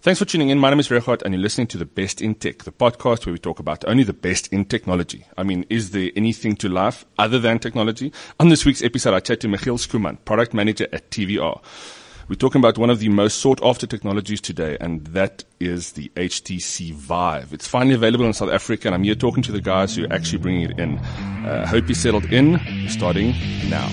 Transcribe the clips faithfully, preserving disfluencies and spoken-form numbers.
Thanks for tuning in. My name is Regardt, and you're listening to The Best in Tech, the podcast where we talk about only the best in technology. I mean, is there anything to life other than technology? On this week's episode, I chat to Michiel Schoeman, product manager at T V R. We're talking about one of the most sought-after technologies today, and that is the H T C Vive. It's finally available in South Africa, and I'm here talking to the guys who are actually bringing it in. Uh, hope you settled in. Starting now.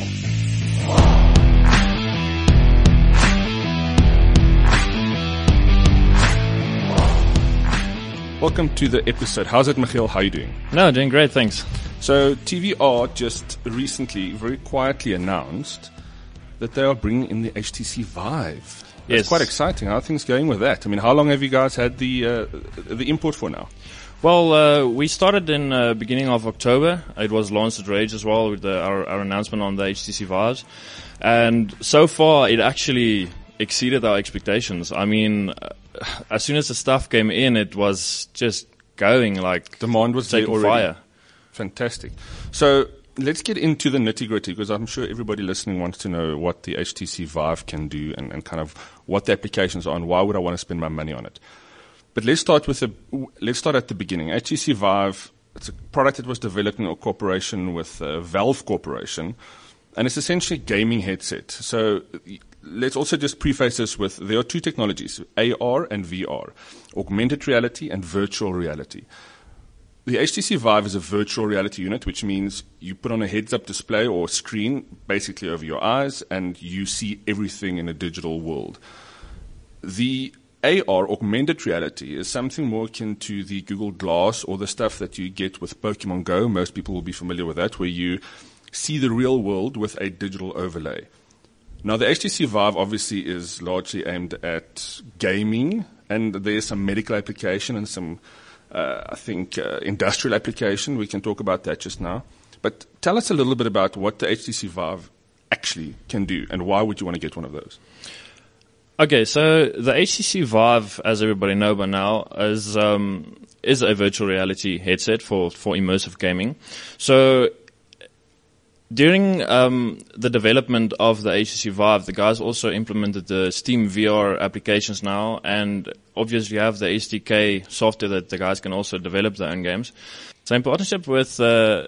Welcome to the episode. How's it, Michiel? How are you doing? No, doing great, thanks. So T V R just recently, very quietly announced that they are bringing in the H T C Vive. That's yes. quite exciting. How are things going with that? I mean, how long have you guys had the uh, the import for now? Well, uh, we started in uh, beginning of October. It was launched at Rage as well with the, our, our announcement on the H T C Vives. And so far, it actually exceeded our expectations. I mean, uh, as soon as the stuff came in, it was just going like demand was taking already fire. Fantastic. So let's get into the nitty-gritty, because I'm sure everybody listening wants to know what the H T C Vive can do and, and kind of what the applications are and why would I want to spend my money on it. But let's start with the let's start at the beginning. H T C Vive, it's a product that was developed in a cooperation with uh, Valve Corporation, and it's essentially a gaming headset. So let's also just preface this with there are two technologies, A R and V R, augmented reality and virtual reality. The H T C Vive is a virtual reality unit, which means you put on a heads-up display or screen basically over your eyes and you see everything in a digital world. The A R, augmented reality, is something more akin to the Google Glass or the stuff that you get with Pokemon Go. Most people will be familiar with that, where you see the real world with a digital overlay. Now, the H T C Vive obviously is largely aimed at gaming, and there's some medical application and some Uh, I think uh, industrial application. We can talk about that just now. But tell us a little bit about what the H T C Vive actually can do, and why would you want to get one of those? Okay, so the H T C Vive, as everybody know by now, is um, is a virtual reality headset for, for immersive gaming. So during um, the development of the H T C Vive, the guys also implemented the Steam V R applications now, and obviously have the S D K software that the guys can also develop their own games. So in partnership with uh,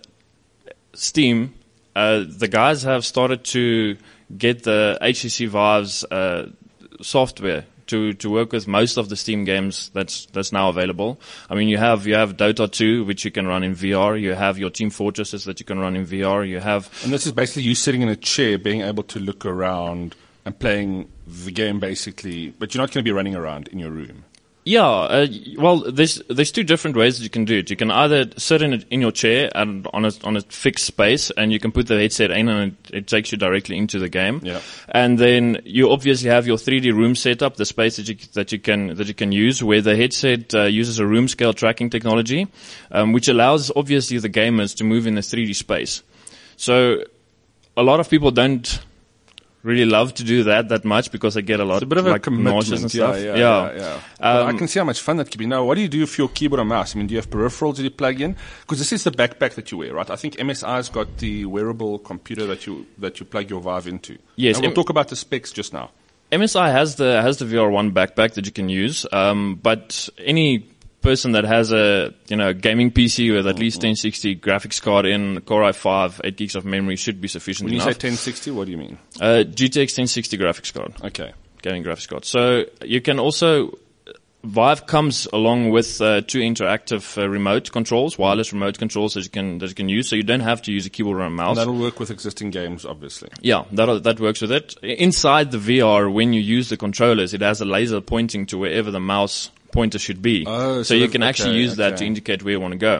Steam, uh, the guys have started to get the H T C Vive's uh, software to, to work with most of the Steam games that's that's now available. I mean, you have you have Dota two, which you can run in V R. You have your Team Fortresses that you can run in V R. You have, and this is basically you sitting in a chair, being able to look around and playing the game, basically. But you're not going to be running around in your room. Yeah, uh, well, there's there's two different ways that you can do it. You can either sit in a, in your chair and on a on a fixed space, and you can put the headset in, and it, it takes you directly into the game. Yeah. And then you obviously have your three D room setup, the space that you that you can that you can use, where the headset uh, uses a room scale tracking technology, um, which allows obviously the gamers to move in a three D space. So a lot of people don't really love to do that that much because they get a lot it's a bit of like a commitment nauseous and yeah, stuff. Yeah, yeah. yeah, yeah. Um, I can see how much fun that could be. Now, what do you do for your keyboard and mouse? I mean, do you have peripherals that you plug in? Because this is the backpack that you wear, right? I think M S I's got the wearable computer that you that you plug your Vive into. Yes, and we'll M- talk about the specs just now. M S I has the has the V R one backpack that you can use, um, but any person that has a you know gaming P C with at least ten sixty graphics card in, Core i five, eight gigs of memory should be sufficient when you enough. say ten sixty, what do you mean? Uh, G T X ten sixty graphics card. Okay. Gaming graphics card. So you can also, Vive comes along with uh, two interactive uh, remote controls, wireless remote controls that you can that you can use. So you don't have to use a keyboard or a mouse. And that'll work with existing games, obviously. Yeah, that that works with it. Inside the V R, when you use the controllers, it has a laser pointing to wherever the mouse pointer should be. Oh, so, so you can okay, actually use okay. that to indicate where you want to go.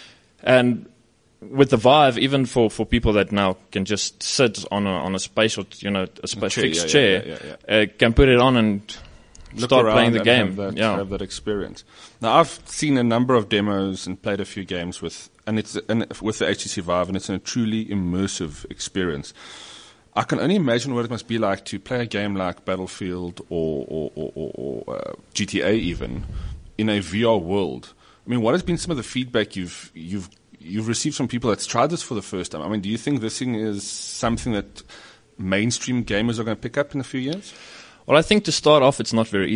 And with the Vive, even for, for people that now can just sit on a on a space or you know a space, chair, fixed yeah, chair, yeah, yeah, yeah, yeah. Uh, can put it on and Look start playing the and game. Have that, yeah, have that experience. Now, I've seen a number of demos and played a few games with, and it's and with the H T C Vive, and it's a truly immersive experience. I can only imagine what it must be like to play a game like Battlefield or or, or, or, or uh, G T A even in a V R world. I mean, what has been some of the feedback you've you've you've received from people that's tried this for the first time? I mean, do you think this thing is something that mainstream gamers are going to pick up in a few years? Well, I think to start off, it's not very easy.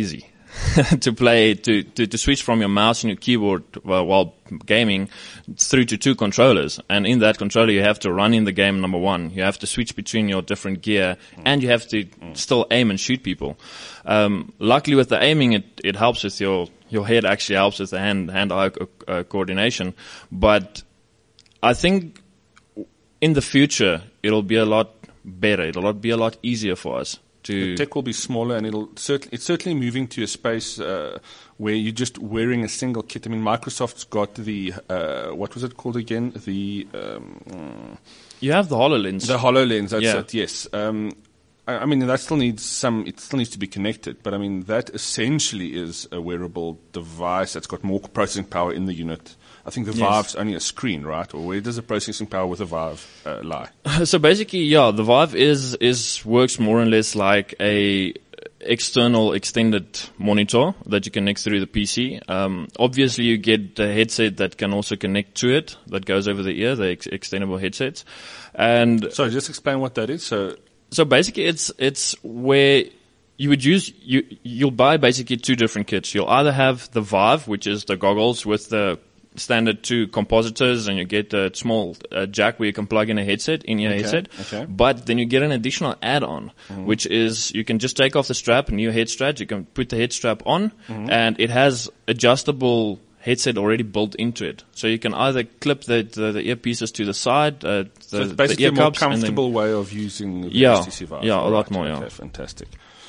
to play, to, to, to switch from your mouse and your keyboard while, while gaming through to two controllers. And in that controller, you have to run in the game, number one. You have to switch between your different gear, and you have to still aim and shoot people. Um, luckily with the aiming, it, it helps with your, your head actually helps with the hand, hand-eye uh, coordination. But I think in the future, it'll be a lot better. It'll be a lot easier for us. The tech will be smaller, and it'll certainly, it's certainly moving to a space uh, where you're just wearing a single kit. I mean, Microsoft's got the, uh, what was it called again? The um, You have the HoloLens. The HoloLens, that's yeah. it, yes. Um, I, I mean, that still needs some, it still needs to be connected, but I mean, that essentially is a wearable device that's got more processing power in the unit. I think the yes. Vive's only a screen, right? Or where does the processing power with the Vive uh, lie? So basically, yeah, the Vive is is works more or less like a external extended monitor that you connect through the P C. Um, obviously, you get a headset that can also connect to it, that goes over the ear, the ex- extendable headsets. And so, just explain what that is. So, so basically, it's it's where you would use you you'll buy basically two different kits. You'll either have the Vive, which is the goggles with the standard two compositors, and you get a small uh, jack where you can plug in a headset in your okay, headset. Okay. But then you get an additional add-on, mm-hmm. which is you can just take off the strap, a new head strap. You can put the head strap on, mm-hmm. and it has adjustable headset already built into it. So you can either clip the the, the earpieces to the side, uh, the, so it's basically the ear a more cups, comfortable and then, way of using the yeah, H T C Vive. Yeah, a right. lot more. Okay, Yeah, fantastic.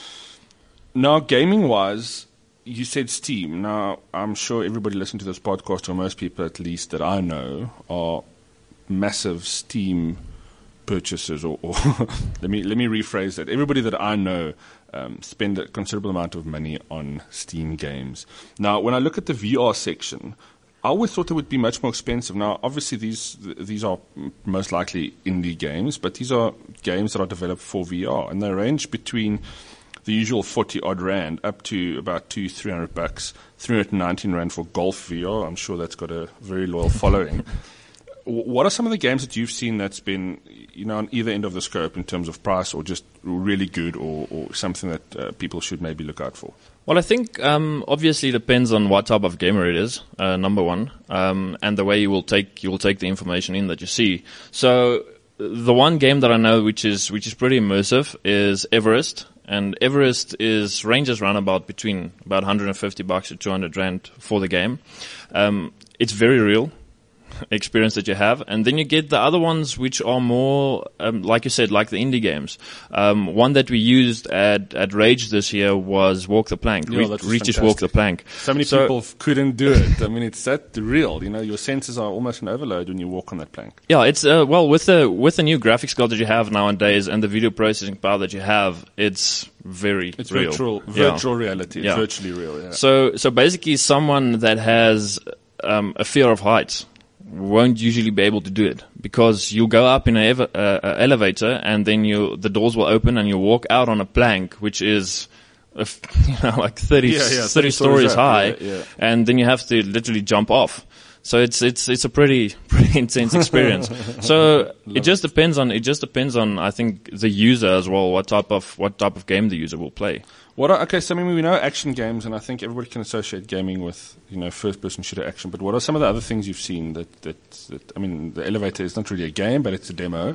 Now, gaming-wise, you said Steam. Now, I'm sure everybody listening to this podcast, or most people at least that I know, are massive Steam purchasers. Or, or let me let me rephrase that. Everybody that I know um, spend a considerable amount of money on Steam games. Now, when I look at the V R section, I always thought it would be much more expensive. Now, obviously, these these are most likely indie games, but these are games that are developed for V R, and they range between the usual forty odd rand up to about two, three hundred bucks, three hundred nineteen rand for Golf V R. I'm sure that's got a very loyal following. What are some of the games that you've seen that's been, you know, on either end of the scope in terms of price, or just really good, or, or something that uh, people should maybe look out for? Well, I think um, obviously it depends on what type of gamer it is. Uh, number one, um, and the way you will take you will take the information in that you see. So the one game that I know which is which is pretty immersive is Everest. And Everest is ranges around about between about one hundred fifty bucks to two hundred rand for the game. Um, it's very real experience that you have. And then you get the other ones which are more, um, like you said, like the indie games. Um, one that we used at, at Rage this year was Walk the Plank. Yeah, Re- that's Reach's fantastic. Walk the Plank. So many so, people f- couldn't do it. I mean, it's that real. You know, your senses are almost an overload when you walk on that plank. Yeah, it's, uh, well, with the, with the new graphics card that you have nowadays and the video processing power that you have, it's very it's real. virtual, yeah. virtual reality. It's yeah. virtually real. Yeah. So, so basically someone that has, um, a fear of heights won't usually be able to do it, because you'll go up in an ev- uh, uh, elevator, and then you the doors will open and you walk out on a plank which is a f- you know like thirty, yeah, yeah, thirty stories high, yeah, yeah. and then you have to literally jump off. So it's it's it's a pretty pretty intense experience. So it just depends on it just depends on I think the user as well, what type of what type of game the user will play. What are, okay, so I mean, we know action games, and I think everybody can associate gaming with, you know, first-person shooter action. But what are some of the other things you've seen that, that, that I mean, the elevator is not really a game, but it's a demo.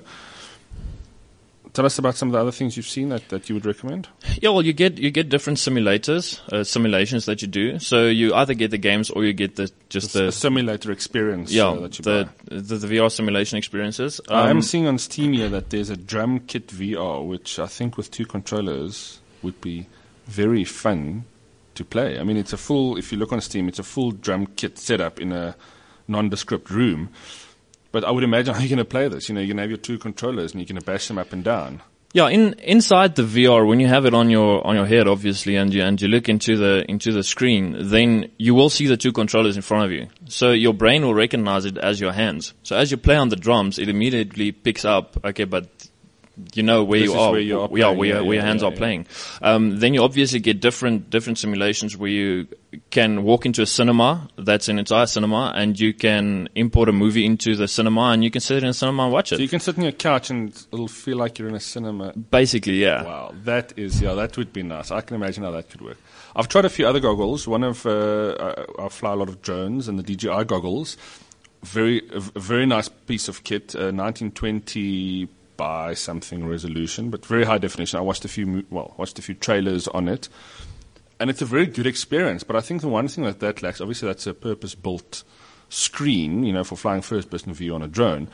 Tell us about some of the other things you've seen that, that you would recommend. Yeah, well, you get you get different simulators, uh, simulations that you do. So you either get the games or you get the just the, the a simulator experience. Yeah, uh, that you the, buy. the the V R simulation experiences. Um, I am seeing on Steam here that there's a drum kit V R, which I think with two controllers would be very fun to play. I mean, it's a full, if you look on Steam, it's a full drum kit setup in a nondescript room. But I would imagine how you're going to play this. You know, you're going to have your two controllers and you're going to bash them up and down. Yeah, in inside the V R, when you have it on your on your head, obviously, and you and you look into the into the screen, then you will see the two controllers in front of you. So your brain will recognize it as your hands. So as you play on the drums, it immediately picks up. Okay, but you know where This you is are, where you are yeah, playing. where, Yeah, where your yeah, hands yeah, are yeah. playing. Um, then you obviously get different different simulations where you can walk into a cinema that's an entire cinema, and you can import a movie into the cinema, and you can sit in a cinema and watch it. So you can sit on your couch and it'll feel like you're in a cinema. Basically, yeah. Wow, that is, yeah, that would be nice. I can imagine how that could work. I've tried a few other goggles. One of, uh, I I fly a lot of drones, and the D J I goggles, very, a a very nice piece of kit, uh, nineteen twenty by something resolution, but very high definition. I watched a few, mo- well, watched a few trailers on it, and it's a very good experience. But I think the one thing that that lacks, obviously, that's a purpose-built screen, you know, for flying first-person view on a drone.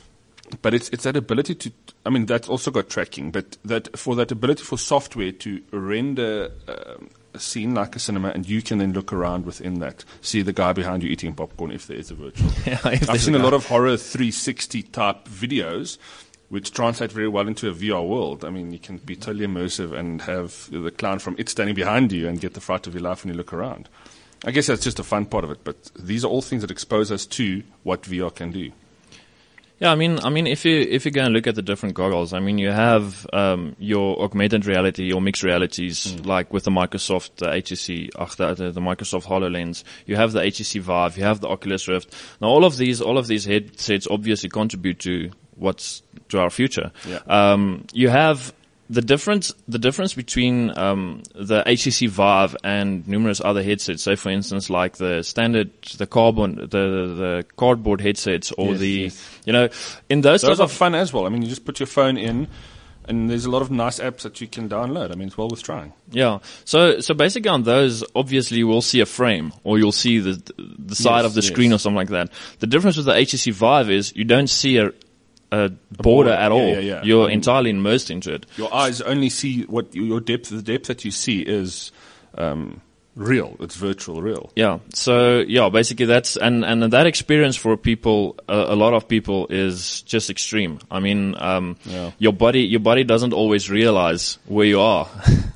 But it's it's that ability to, I mean, that's also got tracking, but that for that ability for software to render um, a scene like a cinema, and you can then look around within that, see the guy behind you eating popcorn if there is a virtual. Yeah, if I've there's seen a a guy. lot of horror three sixty type videos, which translate very well into a V R world. I mean, you can be totally immersive and have the clown from It standing behind you and get the fright of your life when you look around. I guess that's just a fun part of it, but these are all things that expose us to what V R can do. Yeah, I mean, I mean, if you if you go and look at the different goggles, I mean, you have um, your augmented reality, your mixed realities, Mm. like with the Microsoft uh, H T C, ach, the, the, the Microsoft HoloLens. You have the H T C Vive, you have the Oculus Rift. Now, all of these, all of these headsets obviously contribute to what's to our future. Yeah. Um, you have the difference, the difference between um, the H T C Vive and numerous other headsets. Say, for instance, like the standard, the carbon, the the cardboard headsets, or Yes, the, yes. you know, in those, Those type are of fun as well. I mean, you just put your phone in, and there's a lot of nice apps that you can download. I mean, it's well worth trying. yeah. So so basically, on those, obviously, you will see a frame, or you'll see the the side Yes, of the yes. screen or something like that. The difference with the H T C Vive is you don't see a a border border, at yeah, all. yeah, yeah. You're I mean- entirely immersed into it. Your eyes only see what you- your depth. The depth that you see is um, real. It's virtual, real. Yeah. So yeah, basically that's and and that experience for people, uh, a lot of people, is just extreme. I mean, um, Yeah. your body your body doesn't always realize where you are.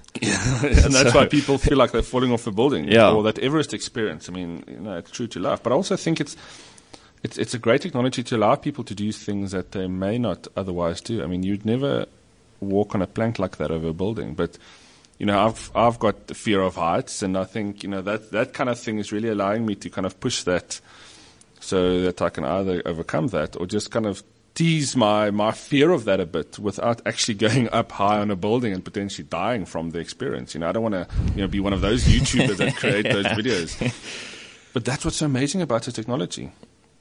And that's why people feel like they're falling off the building. Yeah. Or that Everest experience. I mean, you know, it's true to life. But I also think it's it's it's a great technology to allow people to do things that they may not otherwise do. I mean, you'd never walk on a plank like that over a building, but you know, I've I've got the fear of heights, and I think you know that that kind of thing is really allowing me to kind of push that, so that I can either overcome that or just kind of tease my my fear of that a bit without actually going up high on a building and potentially dying from the experience. You know, I don't want to you know be one of those YouTubers that create those videos. But that's what's so amazing about the technology.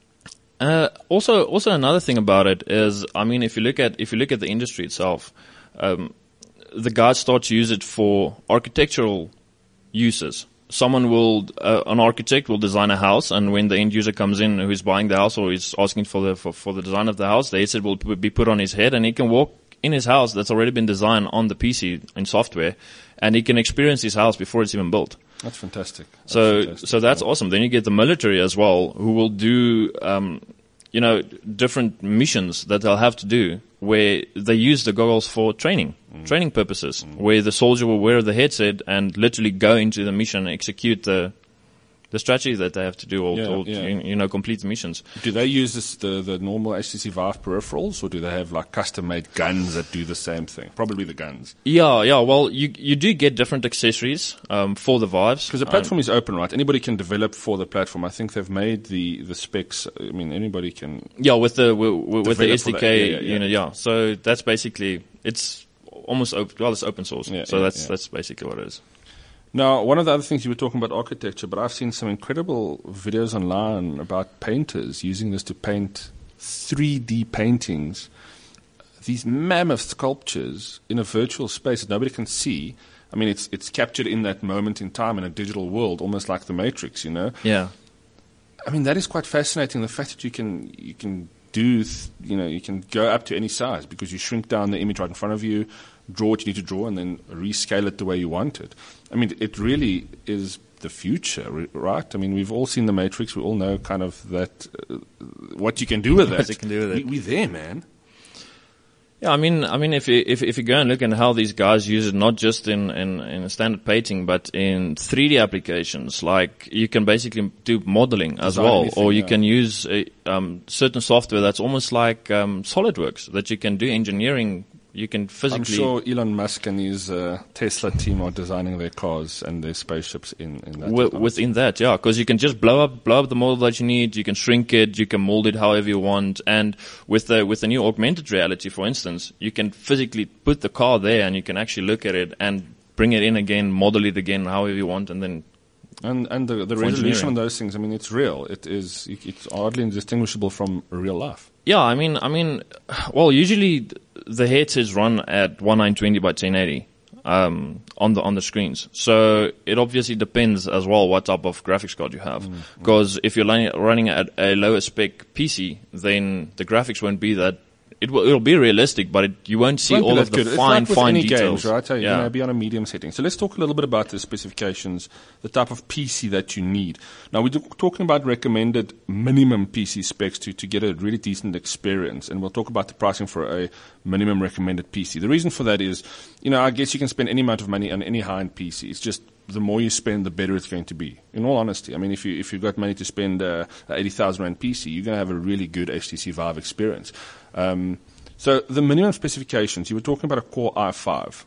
Uh, also, also another thing about it is, I mean, if you look at if you look at the industry itself, um, the guys start to use it for architectural uses. Someone will, uh, an architect will design a house, and when the end user comes in, who's buying the house or is asking for the for, for the design of the house, the headset will p- be put on his head, and he can walk in his house that's already been designed on the P C in software, and he can experience his house before it's even built. That's fantastic. That's So, fantastic. so that's awesome. Then you get the military as well, who will do, um, you know, different missions that they'll have to do, where they use the goggles for training, Mm. training purposes, where the soldier will wear the headset and literally go into the mission and execute the the strategy that they have to do, or, Yeah, or yeah. you, you know, complete the missions. Do they use this, the, the normal H T C Vive peripherals, or do they have like custom-made guns that do the same thing? Probably the guns. Yeah, yeah. Well, you you do get different accessories um, for the Vives. Because the platform is open, right? Anybody can develop for the platform. I think they've made the, the specs. I mean, anybody can. Yeah, with the with, with the Develop S D for K, that. Yeah, yeah, yeah. you know, yeah. So that's basically it's almost open, well, it's open source. Yeah, so yeah, that's yeah. that's basically what it is. Now, one of the other things you were talking about architecture, but I've seen some incredible videos online about painters using this to paint three D paintings, these mammoth sculptures in a virtual space that nobody can see. I mean, it's it's captured in that moment in time in a digital world, almost like the Matrix, you know. Yeah. I mean, that is quite fascinating. The fact that you can you can do, th- you know, you can go up to any size because you shrink down the image right in front of you, draw what you need to draw, and then rescale it the way you want it. I mean, it really is the future, ri- right? I mean, we've all seen the Matrix. We all know kind of that uh, what you can do with What that. you can do with it. We, we're there, man. Yeah, I mean, I mean, if you if if you go and look at how these guys use it, not just in in, in standard painting, but in three D applications, like you can basically do modeling as Design well, anything, or you yeah. can use a, um, certain software that's almost like um, SolidWorks, that you can do engineering you can physically. I'm sure Elon Musk and his uh, Tesla team are designing their cars and their spaceships in, in that. W- within that, yeah, because you can just blow up blow up the model that you need. You can shrink it. You can mold it however you want. And with the with the new augmented reality, for instance, you can physically put the car there and you can actually look at it and bring it in again, model it again, however you want, and then. And and the, the resolution on those things, I mean, it's real. It is it's hardly indistinguishable from real life. Yeah, I mean, I mean, well, usually the headsets run at nineteen twenty by ten eighty um, on the on the screens. So it obviously depends as well what type of graphics card you have. Because mm-hmm. if you're running, running at a lower spec P C, then the graphics won't be that. It will, it'll be realistic, but it, you won't see all of the good. fine, it's like with fine any details. Games, right? So yeah. You know, be on a medium setting. So let's talk a little bit about the specifications, the type of P C that you need. Now, we're talking about recommended minimum P C specs to, to get a really decent experience, and we'll talk about the pricing for a minimum recommended P C. The reason for that is, you know, I guess you can spend any amount of money on any high-end P C. It's just the more you spend, the better it's going to be. In all honesty, I mean, if you if you've got money to spend uh, an eighty thousand rand P C, you're going to have a really good H T C Vive experience. Um, So the minimum specifications, you were talking about a Core i five.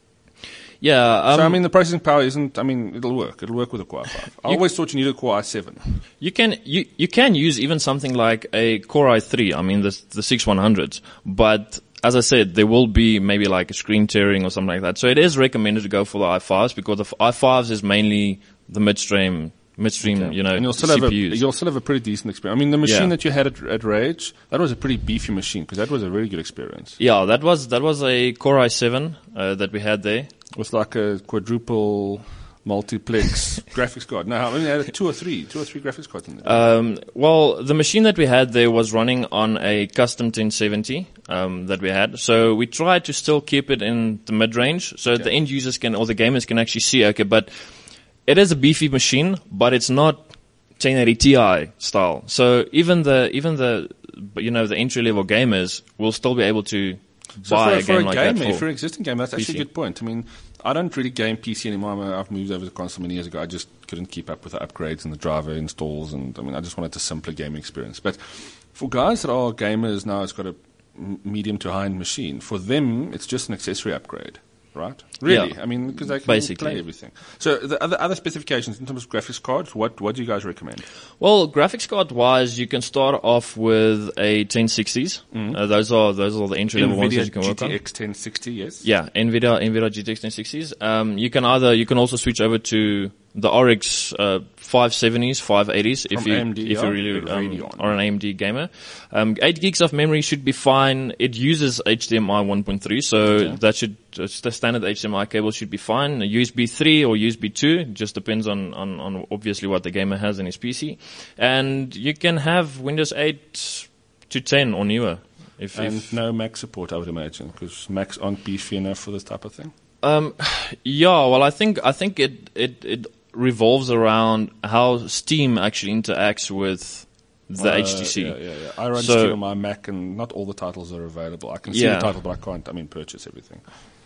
Yeah. Um, so, I mean, the processing power isn't, I mean, it'll work. It'll work with a Core i five. I always thought you needed a Core i seven. You can, you, you can use even something like a Core i three, I mean, the, the six one hundreds. But as I said, there will be maybe like a screen tearing or something like that. So it is recommended to go for the i fives because the i fives is mainly the midstream midstream, okay. you know, and you'll still C P Us. Have a, you'll still have a pretty decent experience. I mean, the machine yeah. that you had at, at Rage, that was a pretty beefy machine because that was a really good experience. Yeah, that was that was a Core i seven uh, that we had there. With like a quadruple multiplex graphics card. No, I mean, it had two or three, two or three graphics cards in there. Um, well, the machine that we had there was running on a custom ten seventy um, that we had. So we tried to still keep it in the mid-range so okay. the end users can, or the gamers can actually see, okay, but it is a beefy machine, but it's not ten eighty Ti style. So even the even the you know the entry level gamers will still be able to so buy for, a for game a like game, that. For, for an existing game, that's P C. actually a good point. I mean, I don't really game P C anymore. I mean, I've moved over to console many years ago. I just couldn't keep up with the upgrades and the driver installs, and I mean, I just wanted a simpler gaming experience. But for guys that are gamers now, it's got a medium to high end machine. For them, it's just an accessory upgrade. Right? Really? Yeah. I mean, because they can Basically. play everything. So the other other specifications in terms of graphics cards, what what do you guys recommend? Well, graphics card wise, you can start off with a ten sixties. Mm-hmm. Uh, those are those are the entry level ones that you can work on. G T X ten sixty, yes. Yeah, Nvidia Nvidia G T X ten sixties. Um, you can either you can also switch over to the R X uh, five seventies, five eighties if From you A M D, if yeah, you really um, are an A M D gamer. Um, eight gigs of memory should be fine. It uses H D M I one point three, so okay. that should uh, the standard H D M I cable should be fine. A U S B three or U S B two, it just depends on, on on obviously what the gamer has in his P C. And you can have Windows eight to ten or newer. If, and if no Mac support, I would imagine, because Macs aren't beefy enough for this type of thing. Um, yeah, well, I think I think it it it revolves around how Steam actually interacts with the uh, H T C. Yeah, yeah, yeah. I run so, Steam on my Mac, and not all the titles are available. I can see yeah. the title, but I can't. I mean, purchase everything.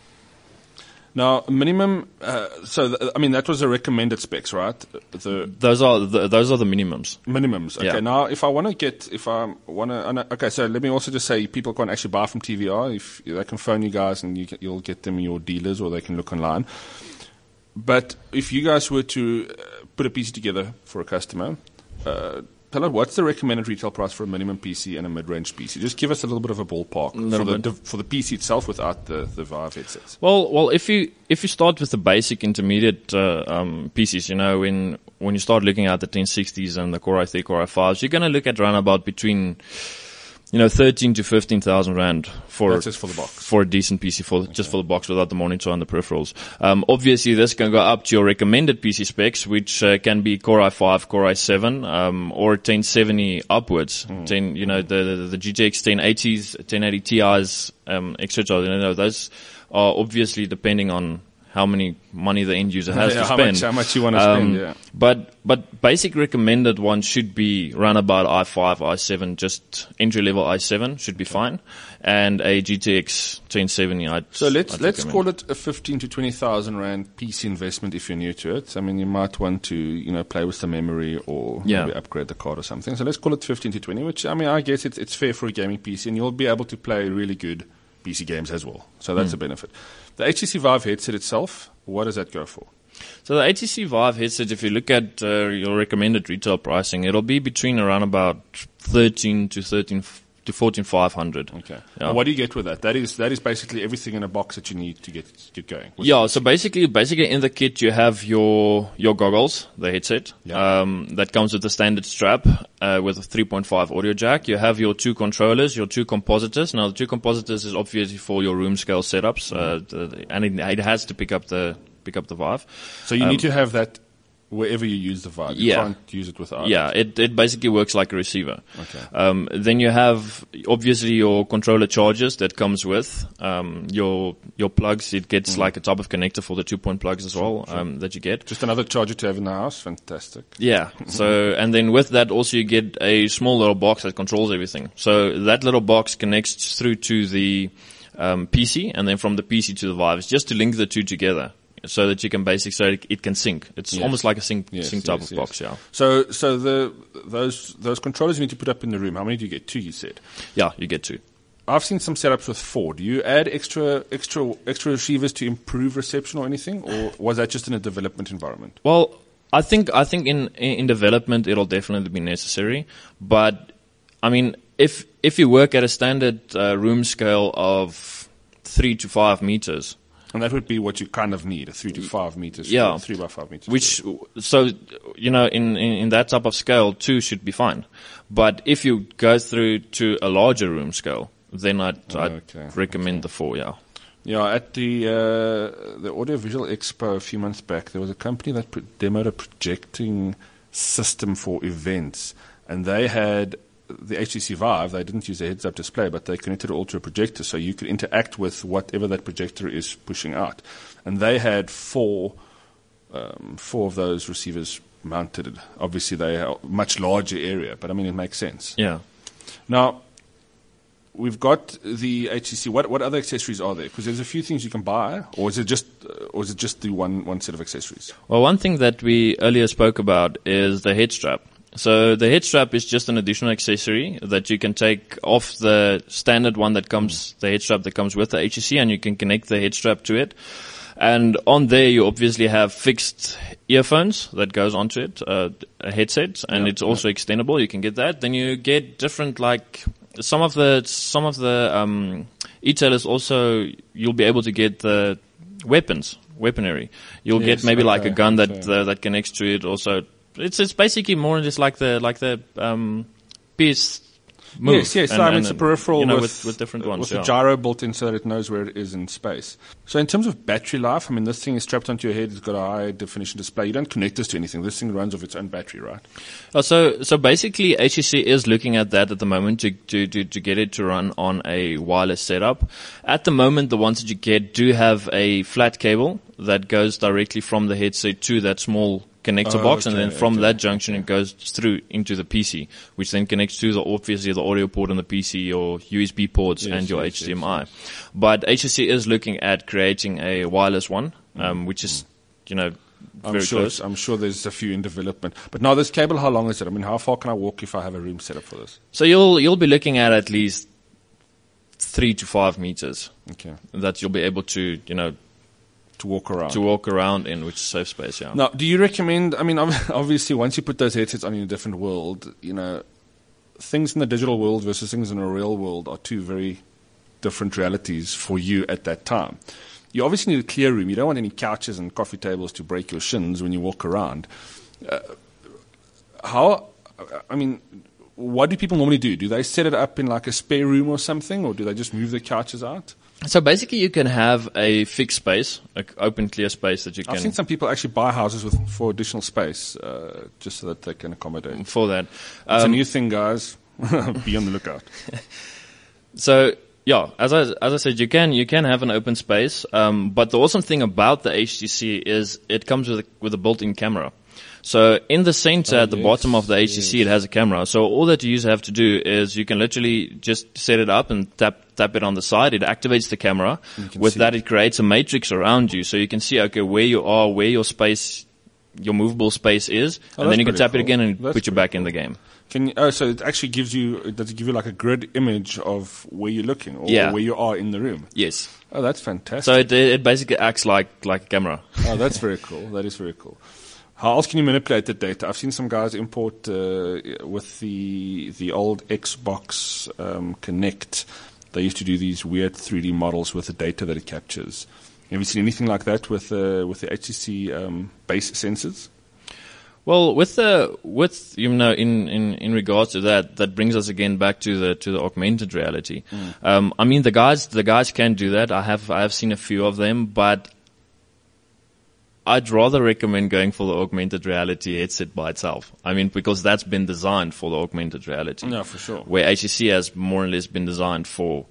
Now, minimum. Uh, so, th- I mean, that was the recommended specs, right? The those are the, those are the minimums. Minimums. Okay. Yeah. Now, if I want to get, if I want to, okay. So let me also just say, people can't actually buy from T V R. If they can phone you guys, and you can, you'll get them your dealers, or they can look online. But if you guys were to uh, put a P C together for a customer, uh, tell us what's the recommended retail price for a minimum P C and a mid-range P C? Just give us a little bit of a ballpark a for the bit. for the P C itself without the, the Vive headsets. Well, well, if you if you start with the basic intermediate uh, um, P Cs, you know, when when you start looking at the ten sixties and the Core i three, Core i fives, you're going to look at around about between, you know, thirteen to fifteen thousand rand for That's just for the box. for a decent P C, for okay. just for the box without the monitor and the peripherals. Um, obviously, this can go up to your recommended P C specs, which uh, can be Core i five, Core i seven, um, or ten seventy upwards. Mm. ten, you know, the, the the G T X ten eighties, ten eighty Ti's, um, et cetera. You know, those are obviously depending on how many money the end user has yeah, to how spend. Much, how much you want to um, spend, yeah. But, but basic recommended one should be around about i five, i seven, just entry level i seven should be okay. fine. And a G T X ten seventy, I'd So let's, I'd let's recommend. call it a fifteen to twenty thousand rand P C investment if you're new to it. I mean, you might want to, you know, play with the memory or yeah. maybe upgrade the card or something. So let's call it fifteen to twenty, which, I mean, I guess it's, it's fair for a gaming P C, and you'll be able to play really good P C games as well. So that's mm. a benefit. The H T C Vive headset itself, what does that go for? So the H T C Vive headset, if you look at uh, your recommended retail pricing, it'll be between around about thirteen to thirteen to fourteen five hundred. Okay. Yeah. What do you get with that? That is that is basically everything in a box that you need to get get going. What's yeah. So basically, basically in the kit you have your your goggles, the headset. Yeah. Um, that comes with the standard strap uh, with a three point five audio jack. You have your two controllers, your two compositors. Now the two compositors is obviously for your room scale setups, mm-hmm. uh, the, and it, it has to pick up the pick up the Vive. So you um, need to have that wherever you use the Vive. You yeah. can't use it without Yeah, it. it, it basically works like a receiver. Okay. Um, then you have obviously your controller chargers that comes with um, your your plugs. It gets mm. like a type of connector for the two point plugs as well sure. um, that you get. Just another charger to have in the house. Fantastic. Yeah. So and then with that also you get a small little box that controls everything. So that little box connects through to the um, P C, and then from the P C to the Vive, just to link the two together. So that you can basically, so it, it can sync. It's yes. almost like a sync, yes, sync type yes, of yes. box, yeah. So, so the, those, those controllers you need to put up in the room, how many do you get? Two, you said? Yeah, you get two. I've seen some setups with four. Do you add extra, extra, extra receivers to improve reception or anything? Or was that just in a development environment? Well, I think, I think in, in development it'll definitely be necessary. But, I mean, if, if you work at a standard uh, room scale of three to five meters, and that would be what you kind of need, a three to five meters. Yeah. Three by five meters. Which, so, you know, in, in, in that type of scale, two should be fine. But if you go through to a larger room scale, then I'd, oh, I'd okay. recommend okay. the four, yeah. Yeah, at the, uh, the Audiovisual Expo a few months back, there was a company that pro- demoed a projecting system for events. And they had the H T C Vive. They didn't use a heads-up display, but they connected it all to a projector, so you could interact with whatever that projector is pushing out. And they had four, um, four of those receivers mounted. Obviously, they are a much larger area, but I mean, it makes sense. Yeah. Now, we've got the H T C. What what other accessories are there? Because there's a few things you can buy, or is it just, uh, or is it just the one one set of accessories? Well, one thing that we earlier spoke about is the head strap. So the head strap is just an additional accessory that you can take off the standard one that comes, the head strap that comes with the H T C, and you can connect the head strap to it. And on there you obviously have fixed earphones that goes onto it, uh, a headset, and yep, it's also yep. extendable. You can get that. Then you get different, like, some of the, some of the, um, e-tailers also, you'll be able to get the weapons, weaponry. You'll yes, get maybe okay, like a gun that, okay. uh, that connects to it also. It's it's basically more just like the like the um, P S move. Yes, yes. And, so, I mean, and, it's a peripheral you know, with, with, with different ones. With yeah. a gyro built in so that it knows where it is in space. So in terms of battery life, I mean, this thing is strapped onto your head. It's got a high definition display. You don't connect this to anything. This thing runs off its own battery, right? Oh, so so basically, H T C is looking at that at the moment to, to to to get it to run on a wireless setup. At the moment, the ones that you get do have a flat cable that goes directly from the headset to that small connector oh, box, okay, and then from okay, that junction okay. it goes through into the P C, which then connects to the obviously the audio port on the P C, your U S B ports, yes, and your yes, H D M I. Yes, yes. But H T C is looking at creating a wireless one, um, mm. which is, you know, I'm very sure. close. I'm sure there's a few in development. But now this cable, how long is it? I mean, how far can I walk if I have a room set up for this? So you'll you'll be looking at at least three to five meters. Okay. That you'll be able to, you know, to walk around. To walk around in, which is safe space, yeah. Now, do you recommend, I mean, obviously, once you put those headsets on in a different world, you know, things in the digital world versus things in the real world are two very different realities for you at that time. You obviously need a clear room. You don't want any couches and coffee tables to break your shins when you walk around. Uh, how, I mean, what do people normally do? Do they set it up in like a spare room or something, or do they just move the couches out? So basically, you can have a fixed space, like open, clear space that you can. I've seen some people actually buy houses with for additional space, uh, just so that they can accommodate. For that, um, it's a um, new thing, guys. Be on the lookout. So yeah, as I as I said, you can you can have an open space, um, but the awesome thing about the H T C is it comes with a, with a built-in camera. So in the center, oh, at the yes, bottom of the H T C, yes. it has a camera. So all that you have to do is you can literally just set it up and tap tap it on the side. It activates the camera. With that, it. it creates a matrix around you, so you can see okay where you are, where your space your movable space is, Oh, and then you can that's tap pretty it again cool. and That's put you pretty back cool. in the game. Can you, oh, so it actually gives you, does it give you like a grid image of where you're looking or Yeah. where you are in the room? Yes. Oh, that's fantastic. So it it basically acts like like a camera. Oh, that's very cool. That is very cool. How else can you manipulate the data? I've seen some guys import uh, with the the old Xbox um, Connect. They used to do these weird three D models with the data that it captures. Have you seen anything like that with uh, with the H T C um, base sensors? Well, with the with you know in, in, in regards to that, that brings us again back to the to the augmented reality. Mm. Um, I mean, the guys the guys can do that. I have I have seen a few of them, but I'd rather recommend going for the augmented reality headset by itself. I mean, because that's been designed for the augmented reality. No, for sure. Where H T C has more or less been designed for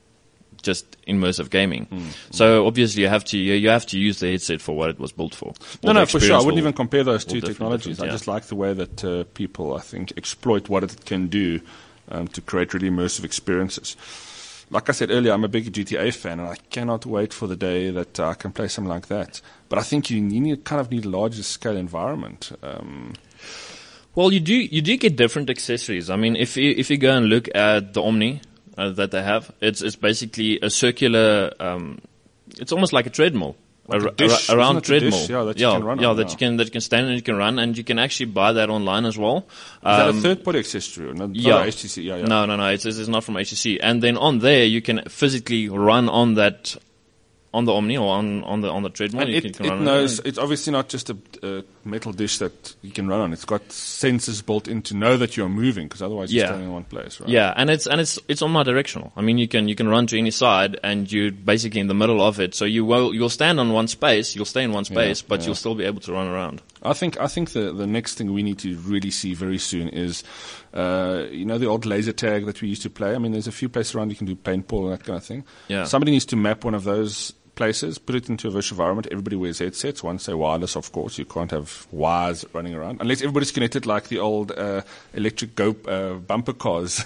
just immersive gaming. Mm. So obviously you have to you, you have to use the headset for what it was built for. No, no, for sure. I wouldn't even compare those two different, technologies. different, yeah. I just like the way that uh, people, I think, exploit what it can do um, to create really immersive experiences. Like I said earlier, I'm a big G T A fan, and I cannot wait for the day that uh, I can play something like that. But I think you, you need, kind of need a larger scale environment. Um, well, you do you do get different accessories. I mean, if you, if you go and look at the Omni uh, that they have, it's it's basically a circular. Um, it's almost like a treadmill. Like a, a dish, a, around isn't it a treadmill, dish? Yeah, that you yeah, can run yeah, on, that yeah. you can that you can stand and you can run, and you can actually buy that online as well. Is that Um, a third-party accessory? Or not, yeah. not H T C? Yeah, yeah. No, no, no. It's, it's not from H T C. And then on there, you can physically run on that, on the Omni or on, on the on the treadmill. And you it, can, can it run knows, on it. it's obviously not just a, a metal dish that you can run on. It's got sensors built in to know that you're moving, because otherwise you're Yeah. standing in one place, right? Yeah, and it's and it's it's omnidirectional. I mean, you can you can run to any side, and you're basically in the middle of it. So you will you'll stand on one space, you'll stay in one space, Yeah, but yeah. you'll still be able to run around. I think I think the the next thing we need to really see very soon is, uh, you know, the old laser tag that we used to play. I mean, there's a few places around you can do paintball and that kind of thing. Yeah. Somebody needs to map one of those places, put it into a virtual environment. Everybody wears headsets. One say wireless, of course. You can't have wires running around unless everybody's connected like the old uh, electric go uh, bumper cars.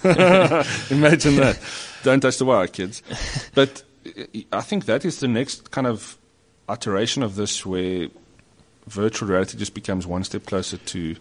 Imagine that. Don't touch the wire, kids. But I think that is the next kind of iteration of this, where virtual reality just becomes one step closer to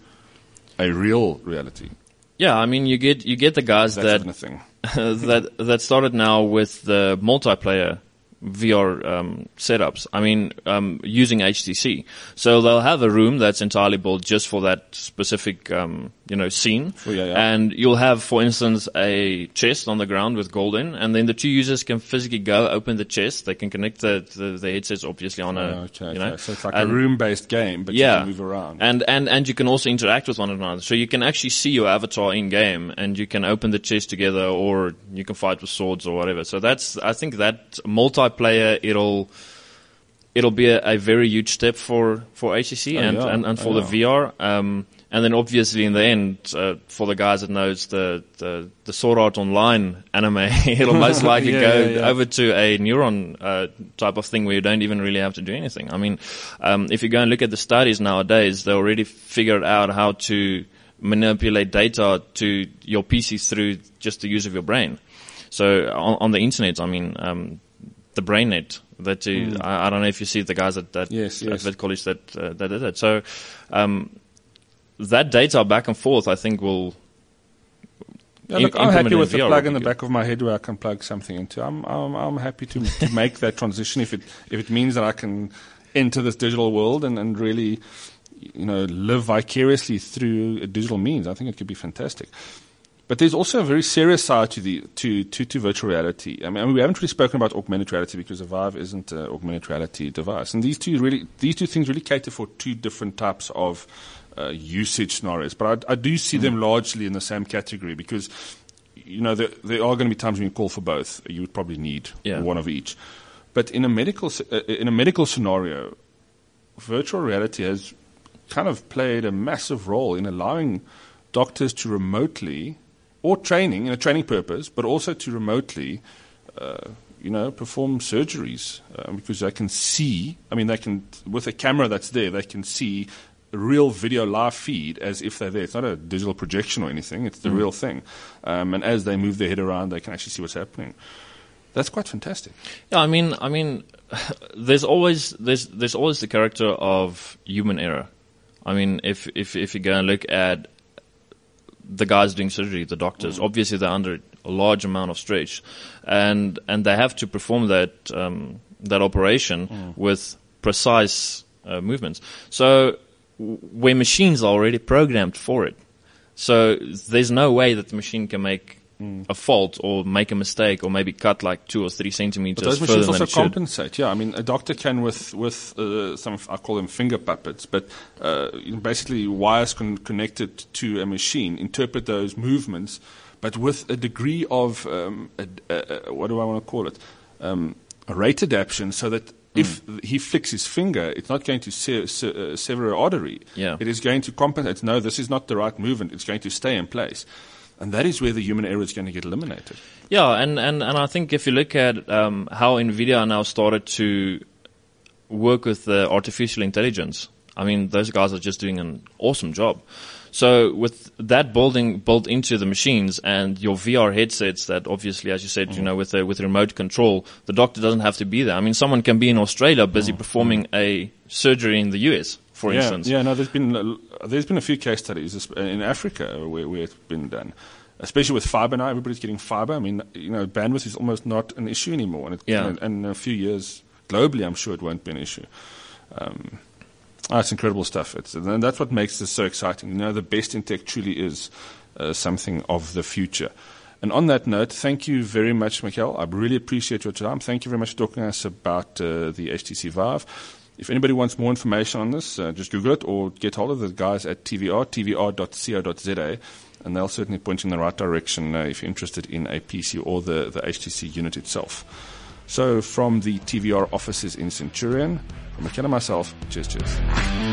a real reality. Yeah, I mean, you get you get the guys That's that even a thing. that that started now with the multiplayer V R um, setups. I mean, um, using H T C. So they'll have a room that's entirely built just for that specific, um, you know, scene. Oh, yeah, yeah. And you'll have, for instance, a chest on the ground with gold in, and then the two users can physically go open the chest. They can connect the the, the headsets obviously on a, Oh, okay, you know, okay. So it's like and- a room-based game, but yeah. you can move around. And, and, and you can also interact with one another. So you can actually see your avatar in game, and you can open the chest together, or you can fight with swords or whatever. So that's, I think that multiplayer, it'll, it'll be a, a very huge step for, for H T C Oh, and, yeah. and, and for Oh, the yeah. V R. Um, and then obviously in the end, uh, for the guys that knows the, the, the Sword Art Online anime, it'll most likely Yeah, go yeah, yeah. over to a neuron, uh, type of thing where you don't even really have to do anything. I mean, um, if you go and look at the studies nowadays, they already figured out how to manipulate data to your P C through just the use of your brain. So on, on the internet, I mean, um, the BrainNet that you, Mm. I, I don't know if you see the guys at that Yes, at yes. Vet College that uh, that did it. So um, that data back and forth, I think, will. Yeah, im- look, I'm happy implement with the V R plug would in the be back of my head where I can plug something into. I'm I'm, I'm happy to, to make that transition if it if it means that I can enter this digital world and, and really, you know, live vicariously through a digital means. I think it could be fantastic. But there's also a very serious side to the to, to, to virtual reality. I mean, I mean, we haven't really spoken about augmented reality because the Vive isn't an augmented reality device, and these two really these two things really cater for two different types of uh, usage scenarios. But I, I do see them largely in the same category because, you know, there, there are going to be times when you call for both. You would probably need Yeah. one of each. But in a medical s- uh, in a medical scenario, virtual reality has kind of played a massive role in allowing doctors to remotely, or training in a training purpose, but also to remotely, uh, you know, perform surgeries uh, because they can see. I mean, they can with a camera that's there, they can see a real video live feed as if they're there. It's not a digital projection or anything; it's the Mm. real thing. Um, and as they move their head around, they can actually see what's happening. That's quite fantastic. Yeah, I mean, I mean, there's always there's there's always the character of human error. I mean, if if if you go and look at the guys doing surgery, the doctors, mm. obviously they're under a large amount of stress, and and they have to perform that um, that operation mm. with precise uh, movements. So where machines are already programmed for it, so there's no way that the machine can make mm. a fault or make a mistake or maybe cut like two or three centimeters. But those further machines than also it compensate. Yeah, I mean, a doctor can with with uh, some I call them finger puppets, but uh, basically wires con- connected to a machine interpret those movements, but with a degree of um, a, a, a, what do I want to call it? Um, a rate adaptation, so that if mm. he flicks his finger, it's not going to se- se- uh, sever an artery. Yeah. It is going to compensate. No, this is not the right movement. It's going to stay in place. And that is where the human error is going to get eliminated. Yeah, and, and, and I think if you look at um, how NVIDIA now started to work with the artificial intelligence, I mean, those guys are just doing an awesome job. So with that building built into the machines and your V R headsets that obviously, as you said, mm. you know, with the, with remote control, the doctor doesn't have to be there. I mean, someone can be in Australia busy mm. performing a surgery in the U S, for yeah, instance. Yeah, no, there's been there's been a few case studies in Africa where, where it's been done, especially with fiber now. Everybody's getting fiber. I mean, you know, bandwidth is almost not an issue anymore, and, it, yeah. and, and in a few years globally, I'm sure it won't be an issue. Um, oh, it's incredible stuff. It's, and that's what makes this so exciting. You know, the best in tech truly is uh, something of the future. And on that note, thank you very much, Mikhail. I really appreciate your time. Thank you very much for talking to us about uh, the H T C Vive. If anybody wants more information on this, uh, just Google it or get hold of the guys at T V R, T V R dot co dot z a, and they'll certainly point you in the right direction uh, if you're interested in a P C or the, the H T C unit itself. So from the T V R offices in Centurion, from Mikhail and myself, cheers, cheers.